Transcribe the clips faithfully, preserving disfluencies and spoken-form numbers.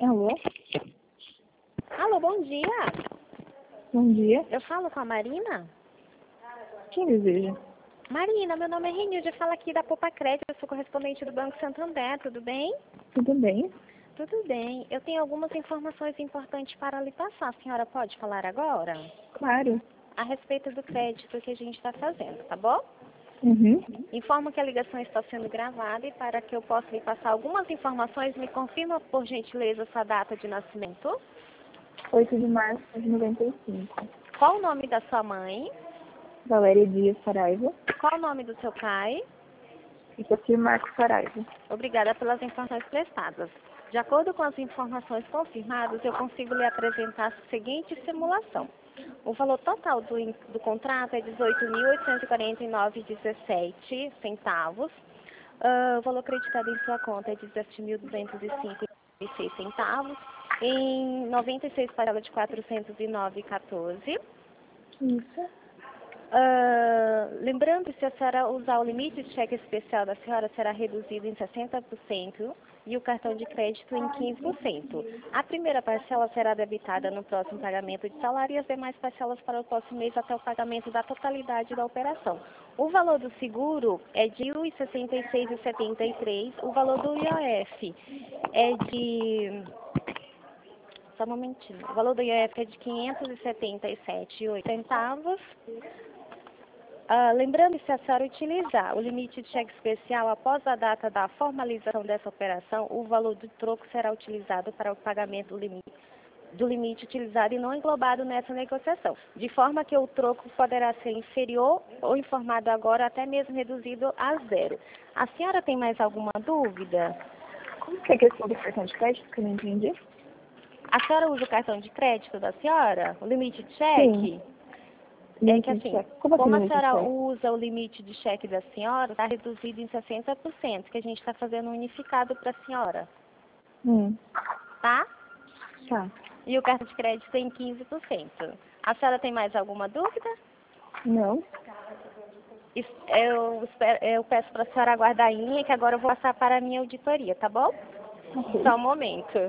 Alô? Alô, bom dia. Bom dia. Eu falo com a Marina? Quem deseja? Marina, meu nome é Renilde, eu falo aqui da Poupa Crédito, eu sou correspondente do Banco Santander, tudo bem? Tudo bem? Tudo bem. Eu tenho algumas informações importantes para lhe passar. A senhora pode falar agora? Claro. A respeito do crédito que a gente está fazendo, tá bom? Uhum. Informo que a ligação está sendo gravada e para que eu possa lhe passar algumas informações, me confirma, por gentileza, sua data de nascimento. oito de março de noventa e cinco. Qual o nome da sua mãe? Valéria Dias Saraiva. Qual o nome do seu pai? Itacir Marcos Saraiva. Obrigada pelas informações prestadas. De acordo com as informações confirmadas, eu consigo lhe apresentar a seguinte simulação. O valor total do, in- do contrato é dezoito mil oitocentos e quarenta e nove vírgula dezessete centavos. Ah, o valor acreditado em sua conta é dezessete mil duzentos e cinco vírgula seis centavos. Em noventa e seis parcelas de quatrocentos e nove vírgula quatorze. Isso. Ah, lembrando que se a senhora usar o limite de cheque especial da senhora, será reduzido em sessenta por cento e o cartão de crédito em quinze por cento. A primeira parcela será debitada no próximo pagamento de salário e as demais parcelas para o próximo mês até o pagamento da totalidade da operação. O valor do seguro é de mil e sessenta e seis vírgula setenta e três. O valor do I O F é de... Só um momentinho. O valor do I O F é de quinhentos e setenta e sete vírgula oito centavos. Ah, lembrando que se a senhora utilizar o limite de cheque especial após a data da formalização dessa operação, o valor do troco será utilizado para o pagamento do limite, do limite utilizado e não englobado nessa negociação, de forma que o troco poderá ser inferior ou informado agora, até mesmo reduzido a zero. A senhora tem mais alguma dúvida? Como que é a questão do cartão de crédito que eu não entendi? A senhora usa o cartão de crédito da senhora? O limite de Sim. cheque? É que Limite de assim, cheque. Como assim como a limite de senhora cheque? usa o limite de cheque da senhora, está reduzido em sessenta por cento, que a gente está fazendo unificado para a senhora, Hum. tá? Tá. E o cartão de crédito tem quinze por cento. A senhora tem mais alguma dúvida? Não. Es- Eu, espero- eu peço para a senhora aguardar em linha, que agora eu vou passar para a minha auditoria, tá bom? Ok. Só um momento.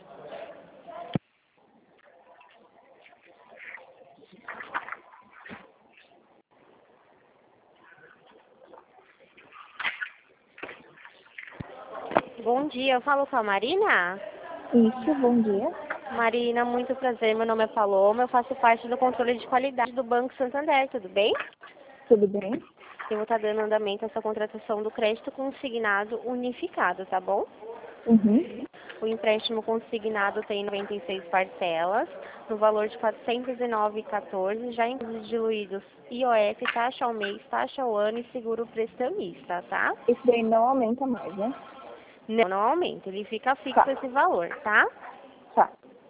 Bom dia, eu falo com a Marina? Isso, bom dia. Marina, muito prazer, meu nome é Paloma, eu faço parte do controle de qualidade do Banco Santander, tudo bem? Tudo bem? Eu vou estar dando andamento a essa contratação do crédito consignado unificado, tá bom? Uhum. O empréstimo consignado tem noventa e seis parcelas, no valor de quatrocentos e nove vírgula quatorze, já incluídos diluídos I O F, taxa ao mês, taxa ao ano e seguro prestamista, tá? Esse daí não aumenta mais, né? Não, não aumenta, ele fica fixo Tá. esse valor, tá? Tá.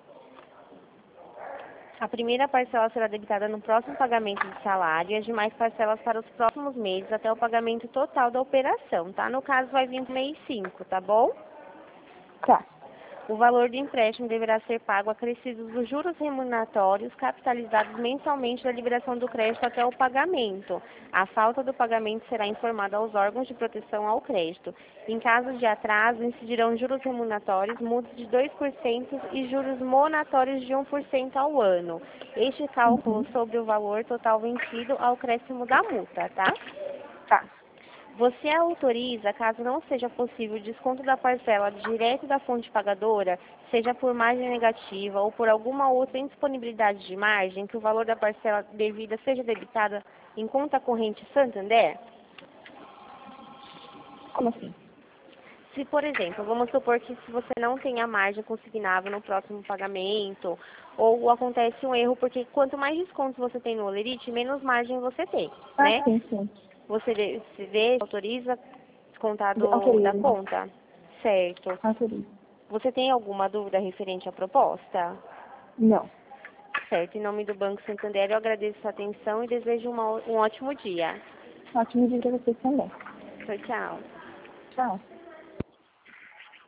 A primeira parcela será debitada no próximo pagamento de salário e as demais parcelas para os próximos meses até o pagamento total da operação, tá? No caso vai vir no mês cinco, tá bom? Tá. O valor do empréstimo deverá ser pago acrescidos dos juros remuneratórios capitalizados mensalmente da liberação do crédito até o pagamento. A falta do pagamento será informada aos órgãos de proteção ao crédito. Em caso de atraso, incidirão juros remuneratórios, multas de dois por cento e juros monatórios de um por cento ao ano. Este cálculo Uhum. sobre o valor total vencido ao acréscimo da multa, tá? Tá. Você autoriza, caso não seja possível, o desconto da parcela direto da fonte pagadora, seja por margem negativa ou por alguma outra indisponibilidade de margem, que o valor da parcela devida seja debitada em conta corrente Santander? Como assim? Se, por exemplo, vamos supor que se você não tem a margem consignável no próximo pagamento, ou acontece um erro, porque quanto mais descontos você tem no Olerite, menos margem você tem, Ah, né? sim, sim. Você vê, se vê, autoriza descontar De- do, da Autorizo. conta? Certo. Autorizo. Você tem alguma dúvida referente à proposta? Não. Certo. Em nome do Banco Santander, eu agradeço a sua atenção e desejo uma, um ótimo dia. Ótimo dia pra vocês também. Tchau, tchau. Tchau.